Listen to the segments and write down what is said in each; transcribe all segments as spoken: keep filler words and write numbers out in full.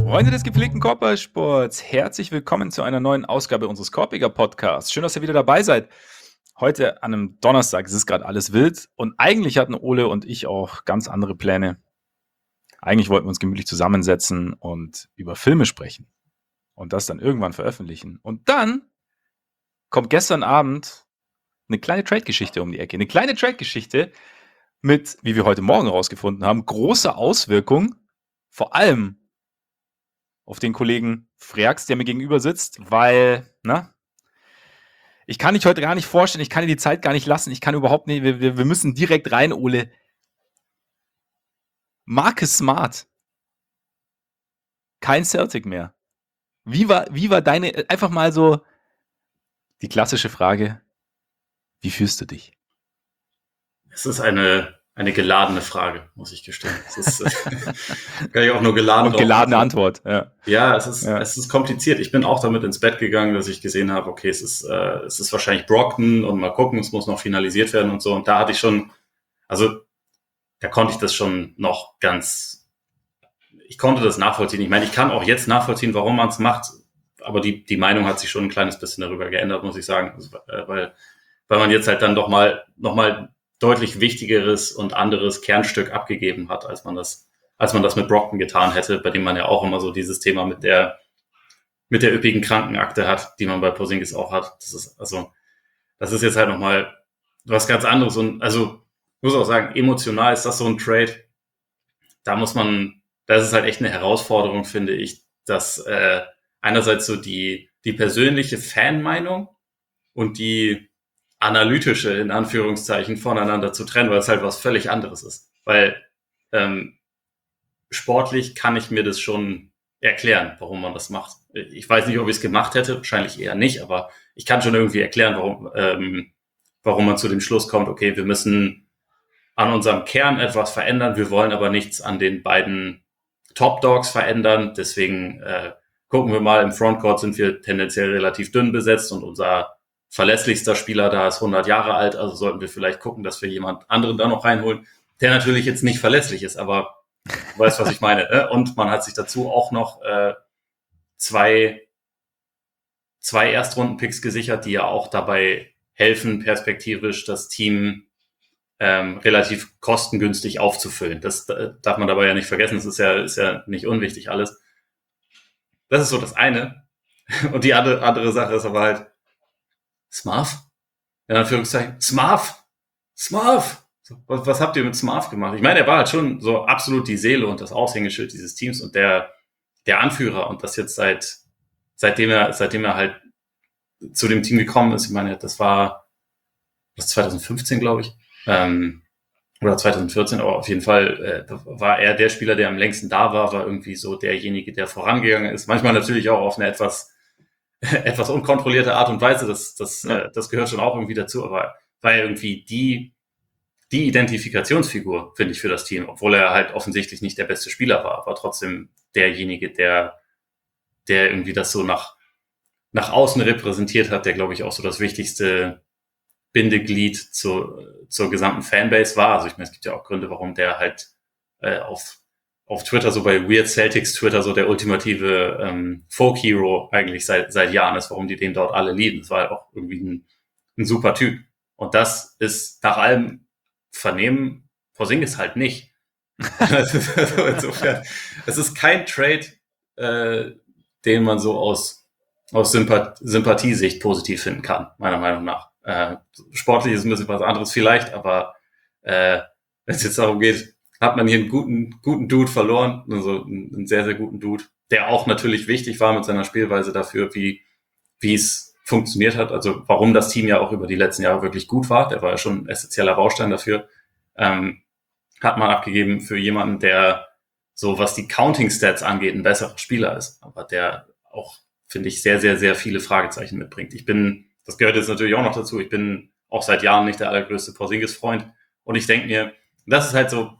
Freunde des gepflegten Korbballsports, herzlich willkommen zu einer neuen Ausgabe unseres Korbiger Podcasts. Schön, dass ihr wieder dabei seid. Heute an einem Donnerstag, es ist gerade alles wild und eigentlich hatten Ole und ich auch ganz andere Pläne. Eigentlich wollten wir uns gemütlich zusammensetzen und über Filme sprechen und das dann irgendwann veröffentlichen. Und dann kommt gestern Abend eine kleine Trade-Geschichte um die Ecke. Eine kleine Trade-Geschichte mit, wie wir heute Morgen herausgefunden haben, großer Auswirkung, vor allem auf den Kollegen Freaks, der mir gegenüber sitzt, weil, ne, ich kann dich heute gar nicht vorstellen, ich kann dir die Zeit gar nicht lassen, ich kann überhaupt nicht, wir, wir, wir müssen direkt rein, Ole. Marcus Smart. Kein Celtic mehr. Wie war, wie war deine, einfach mal so die klassische Frage, wie fühlst du dich? Es ist eine, eine geladene Frage, muss ich gestehen. Es ist, kann ich auch nur geladen Und geladene Antwort, ja. Ja, es ist, Ja. es ist kompliziert. Ich bin auch damit ins Bett gegangen, dass ich gesehen habe, okay, es ist, äh, es ist wahrscheinlich Brockton und mal gucken, es muss noch finalisiert werden und so. Und da hatte ich schon, also, da konnte ich das schon noch ganz, ich konnte das nachvollziehen. Ich meine, ich kann auch jetzt nachvollziehen, warum man es macht, aber die, die Meinung hat sich schon ein kleines bisschen darüber geändert, muss ich sagen, also, äh, weil, weil man jetzt halt dann doch mal, noch mal deutlich wichtigeres und anderes Kernstück abgegeben hat, als man das, als man das mit Brockton getan hätte, bei dem man ja auch immer so dieses Thema mit der, mit der üppigen Krankenakte hat, die man bei Porzingis auch hat. Das ist, also, das ist jetzt halt nochmal was ganz anderes und, also, ich muss auch sagen, emotional ist das so ein Trade. Da muss man, das ist halt echt eine Herausforderung, finde ich, dass, äh, einerseits so die, die persönliche Fanmeinung und die analytische, in Anführungszeichen, voneinander zu trennen, weil es halt was völlig anderes ist. Weil ähm, sportlich kann ich mir das schon erklären, warum man das macht. Ich weiß nicht, ob ich es gemacht hätte, wahrscheinlich eher nicht, aber ich kann schon irgendwie erklären, warum, ähm, warum man zu dem Schluss kommt, okay, wir müssen an unserem Kern etwas verändern, wir wollen aber nichts an den beiden Top Dogs verändern, deswegen äh, gucken wir mal, im Frontcourt sind wir tendenziell relativ dünn besetzt und unser verlässlichster Spieler da ist hundert Jahre alt, also sollten wir vielleicht gucken, dass wir jemand anderen da noch reinholen, der natürlich jetzt nicht verlässlich ist, aber du weißt, was ich meine. Ne? Und man hat sich dazu auch noch äh, zwei, zwei Erstrunden-Picks gesichert, die ja auch dabei helfen, perspektivisch das Team ähm, relativ kostengünstig aufzufüllen. Das äh, darf man dabei ja nicht vergessen, das ist ja, ist ja nicht unwichtig alles. Das ist so das eine. Und die andere, andere Sache ist aber halt, Smarf? In Anführungszeichen. Smarf! Smarf! Was, was habt ihr mit Smarf gemacht? Ich meine, er war halt schon so absolut die Seele und das Aushängeschild dieses Teams und der, der Anführer und das jetzt seit, seitdem er, seitdem er halt zu dem Team gekommen ist. Ich meine, das war, das zwanzig fünfzehn, glaube ich, ähm, oder zwanzig vierzehn, aber auf jeden Fall äh, war er der Spieler, der am längsten da war, war irgendwie so derjenige, der vorangegangen ist. Manchmal natürlich auch auf eine etwas etwas unkontrollierte Art und Weise, das, das, ja. äh, das gehört schon auch irgendwie dazu, aber war ja irgendwie die, die Identifikationsfigur, finde ich, für das Team, obwohl er halt offensichtlich nicht der beste Spieler war, aber trotzdem derjenige, der, der irgendwie das so nach, nach außen repräsentiert hat, der, glaube ich, auch so das wichtigste Bindeglied zur, zur gesamten Fanbase war. Also ich meine, es gibt ja auch Gründe, warum der halt äh, auf auf Twitter, so bei Weird Celtics Twitter, so der ultimative ähm, Folk-Hero eigentlich seit seit Jahren ist, warum die den dort alle lieben. Das war halt auch irgendwie ein, ein super Typ. Und das ist nach allem Vernehmen Porzingis halt nicht. Also insofern, es ist kein Trade, äh, den man so aus, aus Sympath- Sympathiesicht positiv finden kann, meiner Meinung nach. Äh, sportlich ist ein bisschen was anderes vielleicht, aber äh, wenn es jetzt darum geht, hat man hier einen guten, guten Dude verloren, also einen sehr, sehr guten Dude, der auch natürlich wichtig war mit seiner Spielweise dafür, wie, wie es funktioniert hat, also warum das Team ja auch über die letzten Jahre wirklich gut war, der war ja schon ein essentieller Baustein dafür, ähm, hat man abgegeben für jemanden, der so, was die Counting-Stats angeht, ein besserer Spieler ist, aber der auch, finde ich, sehr, sehr, sehr viele Fragezeichen mitbringt. Ich bin, das gehört jetzt natürlich auch noch dazu, ich bin auch seit Jahren nicht der allergrößte Porzingis-Freund und ich denke mir, das ist halt so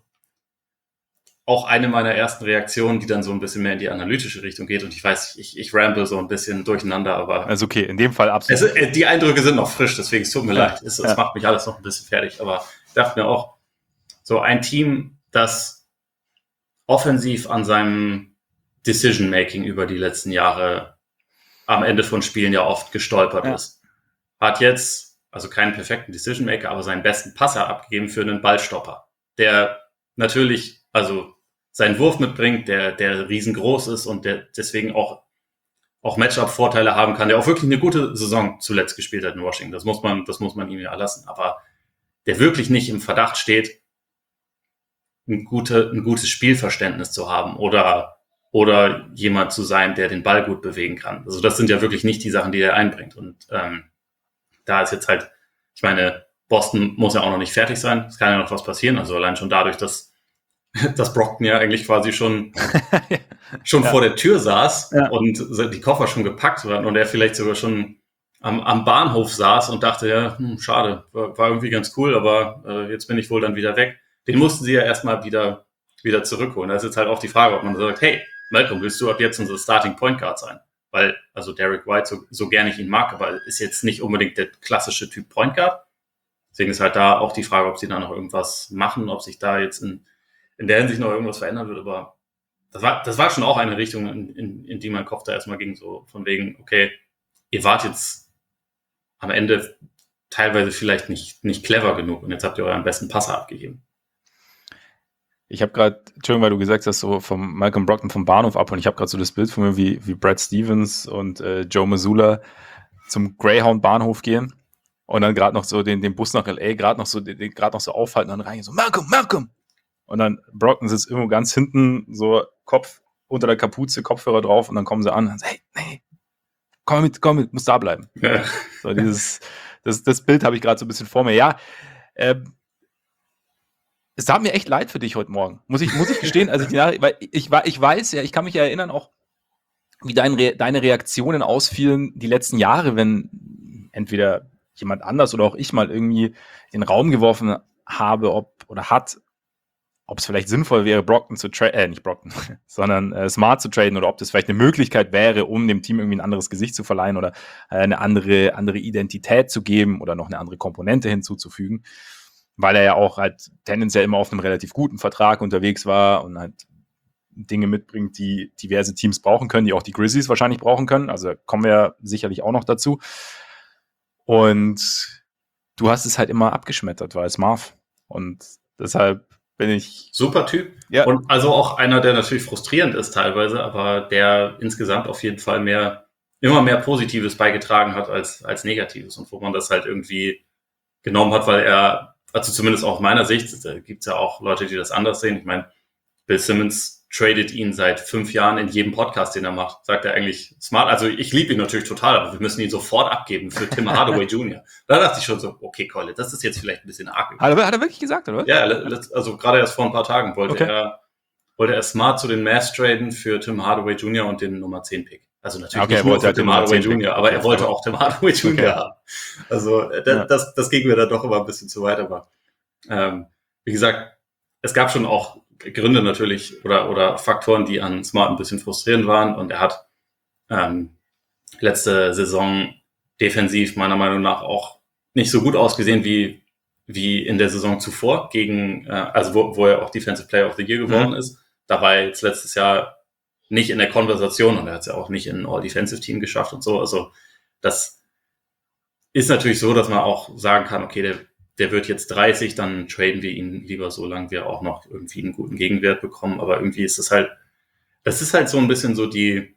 auch eine meiner ersten Reaktionen, die dann so ein bisschen mehr in die analytische Richtung geht. Und ich weiß, ich, ich ramble so ein bisschen durcheinander, aber... Also okay, in dem Fall absolut. Es, äh, die Eindrücke sind noch frisch, deswegen es tut mir ja, leid. Es, ja. es macht mich alles noch ein bisschen fertig. Aber ich dachte mir auch, so ein Team, das offensiv an seinem Decision-Making über die letzten Jahre am Ende von Spielen ja oft gestolpert ja. ist. Hat jetzt, also keinen perfekten Decision-Maker, aber seinen besten Passer abgegeben für einen Ballstopper, der natürlich, also seinen Wurf mitbringt, der, der riesengroß ist und der deswegen auch, auch Matchup-Vorteile haben kann, der auch wirklich eine gute Saison zuletzt gespielt hat in Washington. Das muss man, das muss man ihm ja erlassen. Aber der wirklich nicht im Verdacht steht, ein, gute, ein gutes Spielverständnis zu haben oder, oder jemand zu sein, der den Ball gut bewegen kann. Also das sind ja wirklich nicht die Sachen, die er einbringt. Und ähm, da ist jetzt halt, ich meine, Boston muss ja auch noch nicht fertig sein. Es kann ja noch was passieren. Also allein schon dadurch, dass, dass Brockton ja eigentlich quasi schon, schon ja. vor der Tür saß ja. und die Koffer schon gepackt waren und er vielleicht sogar schon am, am Bahnhof saß und dachte, ja, hm, schade, war, war irgendwie ganz cool, aber äh, jetzt bin ich wohl dann wieder weg. Den mussten sie ja erstmal wieder, wieder zurückholen. Da ist jetzt halt auch die Frage, ob man sagt, hey, Malcolm, willst du ab jetzt unser Starting Point Guard sein? Weil, also Derek White, so, so gerne ich ihn mag, aber ist jetzt nicht unbedingt der klassische Typ Point Guard. Deswegen ist halt da auch die Frage, ob sie da noch irgendwas machen, ob sich da jetzt in, in der Hinsicht noch irgendwas verändern wird. Aber das war, das war schon auch eine Richtung, in, in, in die mein Kopf da erstmal ging, so von wegen, okay, ihr wart jetzt am Ende teilweise vielleicht nicht, nicht clever genug und jetzt habt ihr euren besten Passer abgegeben. Ich habe gerade, Entschuldigung, weil du gesagt hast, so vom Malcolm Brockton vom Bahnhof ab und ich habe gerade so das Bild von mir, wie, wie Brad Stevens und äh, Joe Mazzulla zum Greyhound-Bahnhof gehen und dann gerade noch so den, den Bus nach L A gerade noch so gerade noch so aufhalten und dann rein so, Malcolm, Malcolm! Und dann Brockton sitzt irgendwo ganz hinten, so Kopf unter der Kapuze, Kopfhörer drauf und dann kommen sie an und sagen, hey, nee, komm mit, komm mit, musst da bleiben. Ja. So dieses, das, das Bild habe ich gerade so ein bisschen vor mir. Ja, äh, es tat mir echt leid für dich heute Morgen. Muss ich, muss ich gestehen, als ich die Nachricht, weil ich, ich weiß ja, ich kann mich ja erinnern auch, wie dein Re- deine Reaktionen ausfielen die letzten Jahre, wenn entweder jemand anders oder auch ich mal irgendwie in den Raum geworfen habe, ob oder hat, ob es vielleicht sinnvoll wäre, Brockton zu traden, äh, nicht Brockton, sondern äh, Smart zu traden oder ob das vielleicht eine Möglichkeit wäre, um dem Team irgendwie ein anderes Gesicht zu verleihen oder äh, eine andere, andere Identität zu geben oder noch eine andere Komponente hinzuzufügen. Weil er ja auch halt tendenziell immer auf einem relativ guten Vertrag unterwegs war und halt Dinge mitbringt, die diverse Teams brauchen können, die auch die Grizzlies wahrscheinlich brauchen können. Also kommen wir sicherlich auch noch dazu. Und du hast es halt immer abgeschmettert, weil es Marv. Und deshalb bin ich... Super Typ. Ja. Und also auch einer, der natürlich frustrierend ist teilweise, aber der insgesamt auf jeden Fall mehr, immer mehr Positives beigetragen hat als, als Negatives. Und wo man das halt irgendwie genommen hat, weil er... Also zumindest aus meiner Sicht, da gibt es ja auch Leute, die das anders sehen. Ich meine, Bill Simmons tradet ihn seit fünf Jahren in jedem Podcast, den er macht. Sagt er eigentlich smart. Also ich liebe ihn natürlich total, aber wir müssen ihn sofort abgeben für Tim Hardaway Junior Da dachte ich schon so, okay, Colin, das ist jetzt vielleicht ein bisschen arg. Hat er, hat er wirklich gesagt, oder? Ja, also gerade erst vor ein paar Tagen wollte okay. er wollte er smart zu den Mavs traden für Tim Hardaway Junior und den Nummer zehn Pick. Also natürlich okay, nicht nur für Tim Hardaway Junior, aber er wollte auch Tim Hardaway Junior Okay. haben. Also das, ja. das, das ging mir dann doch immer ein bisschen zu weit. Aber ähm, wie gesagt, es gab schon auch Gründe natürlich oder, oder Faktoren, die an Smart ein bisschen frustrierend waren. Und er hat ähm, letzte Saison defensiv meiner Meinung nach auch nicht so gut ausgesehen wie, wie in der Saison zuvor, gegen, äh, also wo, wo er auch Defensive Player of the Year geworden mhm. ist. Da war er jetzt letztes Jahr nicht in der Konversation und er hat es ja auch nicht in ein All-Defensive-Team geschafft und so. Also das ist natürlich so, dass man auch sagen kann, okay, der, der wird jetzt dreißig, dann traden wir ihn lieber so lange, wir auch noch irgendwie einen guten Gegenwert bekommen. Aber irgendwie ist es halt, das ist halt so ein bisschen so die,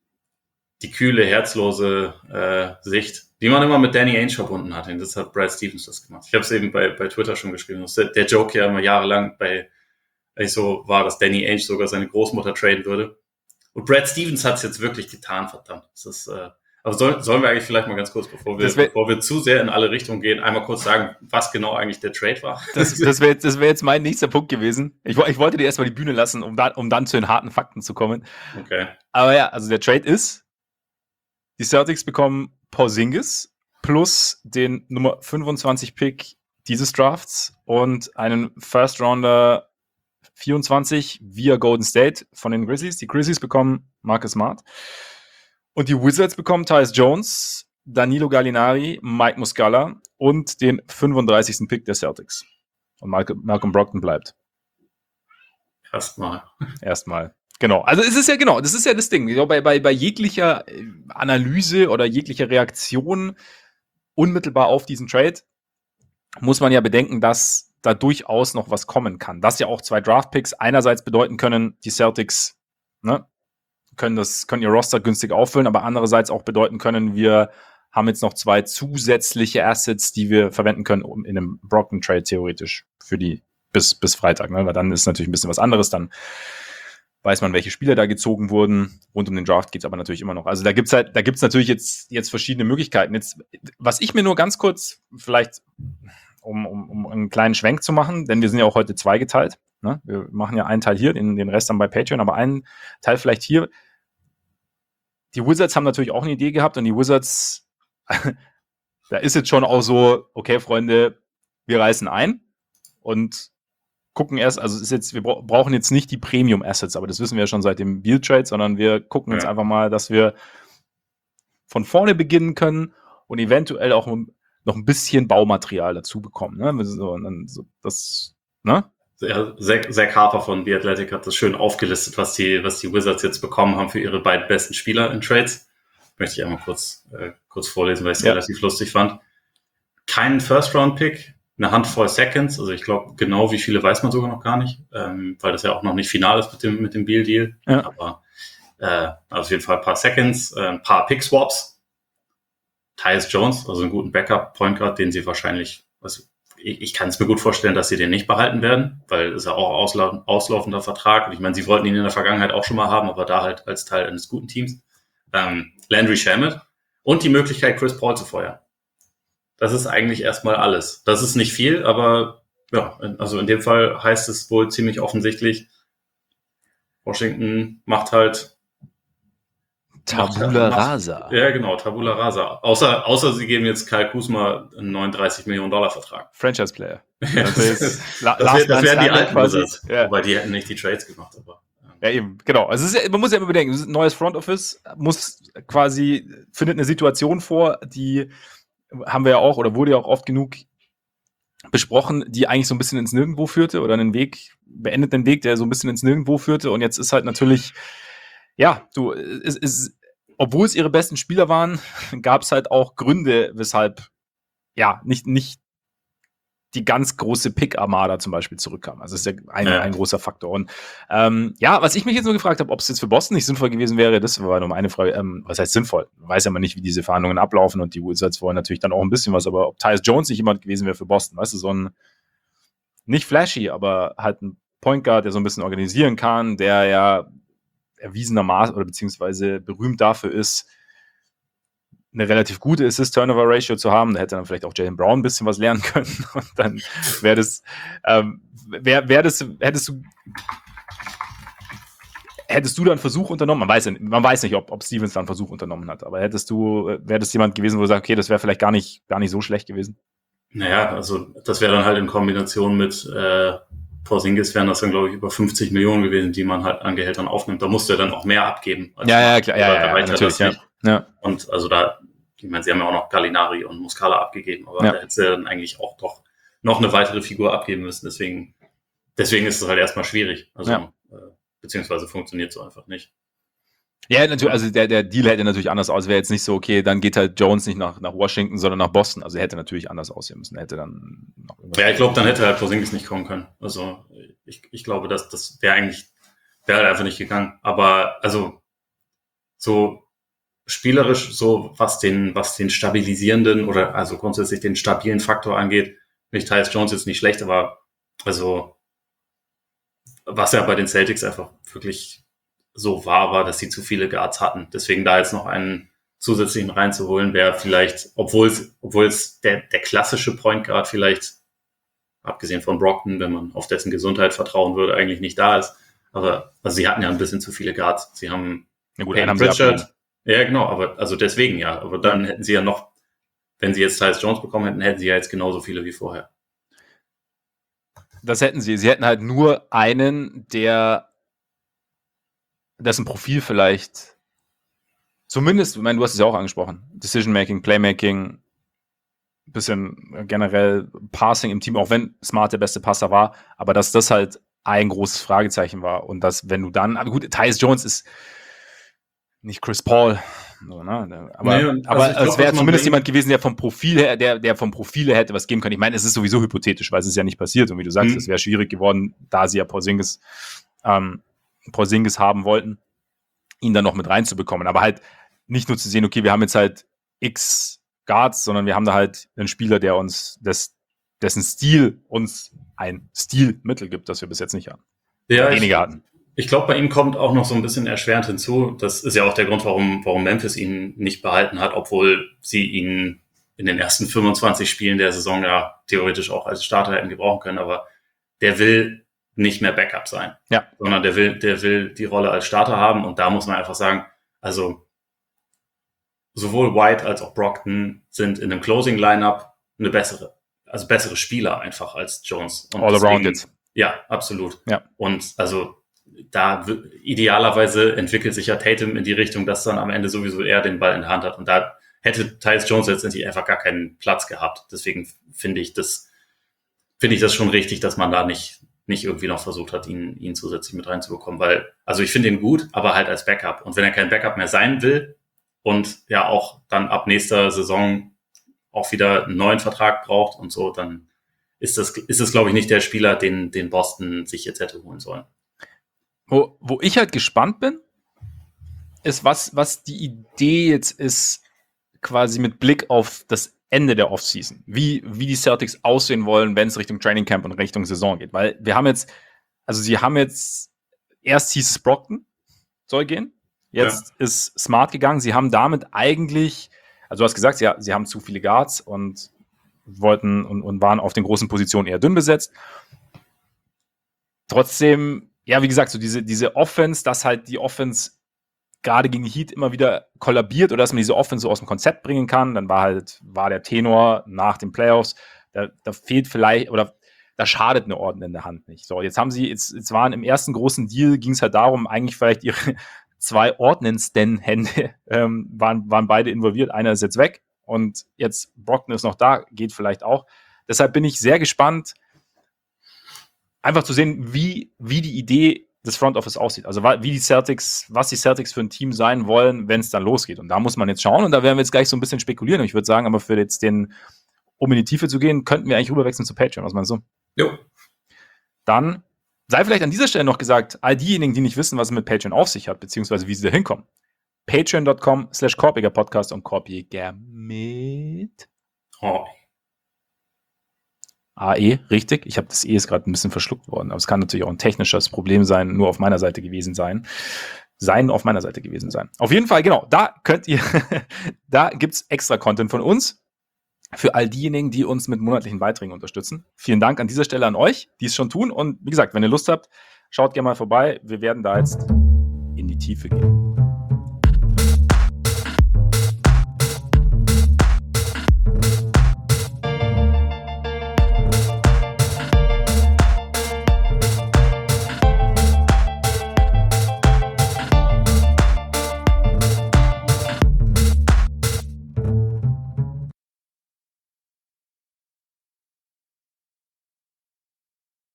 die kühle, herzlose äh, Sicht, die man immer mit Danny Ainge verbunden hat. Und das hat Brad Stevens das gemacht. Ich habe es eben bei, bei Twitter schon geschrieben. Das der, der Joke ja immer jahrelang bei eigentlich so war, dass Danny Ainge sogar seine Großmutter traden würde. Und Brad Stevens hat es jetzt wirklich getan, verdammt. Das ist, äh, aber soll, sollen wir eigentlich vielleicht mal ganz kurz, bevor wir, wär, bevor wir zu sehr in alle Richtungen gehen, einmal kurz sagen, was genau eigentlich der Trade war? Das, das wäre jetzt, das wär jetzt mein nächster Punkt gewesen. Ich, ich wollte dir erstmal die Bühne lassen, um, da, um dann zu den harten Fakten zu kommen. Okay. Aber ja, also der Trade ist, die Celtics bekommen Porzingis plus den Nummer fünfundzwanzig Pick dieses Drafts und einen First-Rounder vierundzwanzig via Golden State von den Grizzlies. Die Grizzlies bekommen Marcus Smart. Und die Wizards bekommen Tyus Jones, Danilo Gallinari, Mike Muscala und den fünfunddreißigsten Pick der Celtics. Und Malcolm, Malcolm Brogdon bleibt. Erstmal. Erstmal. Genau, also es ist ja genau, das ist ja das Ding. Ich glaube, bei, bei, bei jeglicher Analyse oder jeglicher Reaktion unmittelbar auf diesen Trade muss man ja bedenken, dass da durchaus noch was kommen kann. Dass ja auch zwei Draftpicks einerseits bedeuten können, die Celtics, ne, können das, können ihr Roster günstig auffüllen, aber andererseits auch bedeuten können, wir haben jetzt noch zwei zusätzliche Assets, die wir verwenden können, um in einem Brogdon-Trade theoretisch für die bis, bis Freitag, ne? Weil dann ist natürlich ein bisschen was anderes, dann weiß man, welche Spieler da gezogen wurden. Rund um den Draft geht's aber natürlich immer noch. Also da gibt's halt, da gibt's natürlich jetzt, jetzt verschiedene Möglichkeiten. Jetzt, was ich mir nur ganz kurz, vielleicht, um, um, um einen kleinen Schwenk zu machen, denn wir sind ja auch heute zweigeteilt, ne? Wir machen ja einen Teil hier, den, den Rest dann bei Patreon, aber einen Teil vielleicht hier. Die Wizards haben natürlich auch eine Idee gehabt und die Wizards, da ist jetzt schon auch so, okay, Freunde, wir reißen ein und gucken erst, also es ist jetzt, wir bra- brauchen jetzt nicht die Premium-Assets, aber das wissen wir ja schon seit dem Deal-Trade, sondern wir gucken jetzt Ja. einfach mal, dass wir von vorne beginnen können und eventuell auch noch ein bisschen Baumaterial dazu bekommen. Ne? So, und dann so, das, ne? Ja, Zach, Zach Harper von The Athletic hat das schön aufgelistet, was die, was die Wizards jetzt bekommen haben für ihre beiden besten Spieler in Trades. Möchte ich einmal kurz, äh, kurz vorlesen, weil ich es Ja. relativ lustig fand. Keinen First-Round-Pick, eine Handvoll Seconds, also ich glaube, genau wie viele weiß man sogar noch gar nicht, ähm, weil das ja auch noch nicht final ist mit dem, mit dem Beal-Deal. Ja. Aber äh, auf jeden Fall ein paar Seconds, äh, ein paar Pick-Swaps. Tyus Jones, also einen guten Backup-Point Guard, den sie wahrscheinlich, also ich, ich kann es mir gut vorstellen, dass sie den nicht behalten werden, weil es ja auch auslau- auslaufender Vertrag. Und ich meine, sie wollten ihn in der Vergangenheit auch schon mal haben, aber da halt als Teil eines guten Teams. Ähm, Landry Shamet und die Möglichkeit, Chris Paul zu feuern. Das ist eigentlich erstmal alles. Das ist nicht viel, aber ja, also in dem Fall heißt es wohl ziemlich offensichtlich, Washington macht halt Tabula macht- rasa. Ja, genau, Tabula rasa. Außer, außer sie geben jetzt Kyle Kuzma einen neununddreißig Millionen Dollar Vertrag. Franchise-Player. Das, Also jetzt das, La- wär, Last das Man wären die Standing alten quasi. Wizards. Ja. Wobei die hätten nicht die Trades gemacht, aber. ähm, Ja, eben, genau. Also es ist ja, man muss ja immer bedenken, es ist ein neues Front Office, muss quasi, findet eine Situation vor, die haben wir ja auch, oder wurde ja auch oft genug besprochen, die eigentlich so ein bisschen ins Nirgendwo führte oder einen Weg, beendet den Weg, der so ein bisschen ins Nirgendwo führte und jetzt ist halt natürlich, ja, du, es ist, obwohl es ihre besten Spieler waren, gab es halt auch Gründe, weshalb, ja, nicht, nicht die ganz große Pick-Armada zum Beispiel zurückkam. Also das ist ja ein, Ja. ein großer Faktor. Und ähm, ja, was ich mich jetzt nur gefragt habe, ob es jetzt für Boston nicht sinnvoll gewesen wäre, das war nur eine Frage, ähm, was heißt sinnvoll? Man weiß ja mal nicht, wie diese Verhandlungen ablaufen und die Wizards wollen natürlich dann auch ein bisschen was, aber ob Tyus Jones nicht jemand gewesen wäre für Boston, weißt du, so ein, nicht flashy, aber halt ein Point Guard, der so ein bisschen organisieren kann, der ja erwiesenermaßen oder beziehungsweise berühmt dafür ist, eine relativ gute Assist-Turnover-Ratio zu haben. Da hätte dann vielleicht auch Jaylen Brown ein bisschen was lernen können. Und dann wäre das, ähm, wär, wär das, hättest du, hättest du dann einen Versuch unternommen? Man weiß, ja, man weiß nicht, ob, ob Stevens dann einen Versuch unternommen hat, aber hättest du, wäre das jemand gewesen, wo du sagst, okay, das wäre vielleicht gar nicht, gar nicht so schlecht gewesen? Naja, also das wäre dann halt in Kombination mit äh, Porzingis wären das dann, glaube ich, über fünfzig Millionen gewesen, die man halt an Gehältern aufnimmt. Da musst du ja dann auch mehr abgeben. als Ja, ja, man- klar, aber ja, da ja, reicht natürlich, das ja. nicht. Ja. Und also da, ich meine, sie haben ja auch noch Gallinari und Muscala abgegeben, aber Ja. da hätte sie dann eigentlich auch doch noch eine weitere Figur abgeben müssen. Deswegen, deswegen ist es halt erstmal schwierig. Also Ja. äh, beziehungsweise funktioniert so einfach nicht. Ja, natürlich, also der, der Deal hätte natürlich anders aus. Wäre jetzt nicht so, okay, dann geht halt Jones nicht nach, nach Washington, sondern nach Boston. Also er hätte natürlich anders aussehen müssen. Er hätte dann noch irgendwas. Ja, ich glaube, dann hätte halt Porzingis nicht kommen können. Also ich, ich glaube, dass das wäre eigentlich, wäre halt einfach nicht gegangen. Aber also so spielerisch, so was den, was den stabilisierenden oder also grundsätzlich den stabilen Faktor angeht, nicht Tyus Jones jetzt nicht schlecht, aber also was ja bei den Celtics einfach wirklich so war, war, dass sie zu viele Guards hatten. Deswegen da jetzt noch einen zusätzlichen reinzuholen, wäre vielleicht, obwohl es, obwohl es der, der klassische Point Guard vielleicht, abgesehen von Brockton, wenn man auf dessen Gesundheit vertrauen würde, eigentlich nicht da ist. Aber also sie hatten ja ein bisschen zu viele Guards. Sie haben Ja gut, Peyton einen haben sie Pritchard. abgegeben. Ja, genau, aber also deswegen ja. Aber dann hätten sie ja noch, wenn sie jetzt Tyus Jones bekommen hätten, hätten sie ja jetzt genauso viele wie vorher. Das hätten sie. Sie hätten halt nur einen, der dessen Profil vielleicht zumindest, ich meine, du hast es ja auch angesprochen, Decision-Making, Playmaking, bisschen generell Passing im Team, auch wenn Smart der beste Passer war, aber dass das halt ein großes Fragezeichen war. Und dass, wenn du dann, aber gut, Tyus Jones ist nicht Chris Paul, so, ne? Aber, nee, also aber glaub, es wäre zumindest jemand gewesen, der vom Profil her, der, der vom Profil her hätte was geben können. Ich meine, es ist sowieso hypothetisch, weil es ist ja nicht passiert. Und wie du sagst, es mhm. wäre schwierig geworden, da sie ja Porzingis, ähm, Porzingis haben wollten, ihn dann noch mit reinzubekommen. Aber halt nicht nur zu sehen, okay, wir haben jetzt halt X Guards, sondern wir haben da halt einen Spieler, der uns, des, dessen Stil uns ein Stilmittel gibt, das wir bis jetzt nicht hatten. Ja, weniger hatten. Ich glaube, bei ihm kommt auch noch so ein bisschen erschwerend hinzu. Das ist ja auch der Grund, warum, warum Memphis ihn nicht behalten hat, obwohl sie ihn in den ersten fünfundzwanzig Spielen der Saison ja theoretisch auch als Starter hätten gebrauchen können. Aber der will nicht mehr Backup sein, ja. sondern der will, der will die Rolle als Starter haben. Und da muss man einfach sagen, also sowohl White als auch Brockton sind in einem Closing-Lineup eine bessere, also bessere Spieler einfach als Jones. Und All deswegen, around it. Ja, absolut. Ja. Und also da idealerweise entwickelt sich ja Tatum in die Richtung, dass dann am Ende sowieso er den Ball in der Hand hat. Und da hätte Tyus Jones letztendlich einfach gar keinen Platz gehabt. Deswegen finde ich das, finde ich das schon richtig, dass man da nicht, nicht irgendwie noch versucht hat, ihn, ihn zusätzlich mit reinzubekommen. Weil, also ich finde ihn gut, aber halt als Backup. Und wenn er kein Backup mehr sein will und ja auch dann ab nächster Saison auch wieder einen neuen Vertrag braucht und so, dann ist das, ist das, glaube ich, nicht der Spieler, den, den Boston sich jetzt hätte holen sollen. Wo, wo ich halt gespannt bin, ist, was, was die Idee jetzt ist, quasi mit Blick auf das Ende der Offseason. Wie, wie die Celtics aussehen wollen, wenn es Richtung Training Camp und Richtung Saison geht. Weil wir haben jetzt, also sie haben jetzt, erst hieß es Brockton soll gehen, jetzt ja. ist Smart gegangen. Sie haben damit eigentlich, also du hast gesagt, sie, sie haben zu viele Guards und wollten und, und waren auf den großen Positionen eher dünn besetzt. Trotzdem, ja, wie gesagt, so diese, diese Offense, dass halt die Offense gerade gegen die Heat immer wieder kollabiert oder dass man diese Offense so aus dem Konzept bringen kann, dann war halt, war der Tenor nach den Playoffs, da, da fehlt vielleicht, oder da schadet eine Ordnung in der Hand nicht. So, jetzt haben sie, jetzt, jetzt waren im ersten großen Deal, ging es halt darum, eigentlich vielleicht ihre zwei ordnendsten Hände ähm, waren, waren beide involviert, einer ist jetzt weg und jetzt Brockton ist noch da, geht vielleicht auch. Deshalb bin ich sehr gespannt, einfach zu sehen, wie, wie die Idee des Front Office aussieht. Also wie die Celtics, was die Celtics für ein Team sein wollen, wenn es dann losgeht. Und da muss man jetzt schauen und da werden wir jetzt gleich so ein bisschen spekulieren. Und ich würde sagen, aber für jetzt den, um in die Tiefe zu gehen, könnten wir eigentlich rüberwechseln zu Patreon. Was meinst du? Jo. Dann sei vielleicht an dieser Stelle noch gesagt, all diejenigen, die nicht wissen, was es mit Patreon auf sich hat, beziehungsweise wie sie da hinkommen. Patreon.com slash Korpiger Podcast und Korpiger mit oh. A E, richtig. Ich habe das E ist gerade ein bisschen verschluckt worden, aber es kann natürlich auch ein technisches Problem sein, nur auf meiner Seite gewesen sein. Sein auf meiner Seite gewesen sein. Auf jeden Fall, genau, da könnt ihr, da gibt's extra Content von uns für all diejenigen, die uns mit monatlichen Beiträgen unterstützen. Vielen Dank an dieser Stelle an euch, die es schon tun. Und wie gesagt, wenn ihr Lust habt, schaut gerne mal vorbei. Wir werden da jetzt in die Tiefe gehen.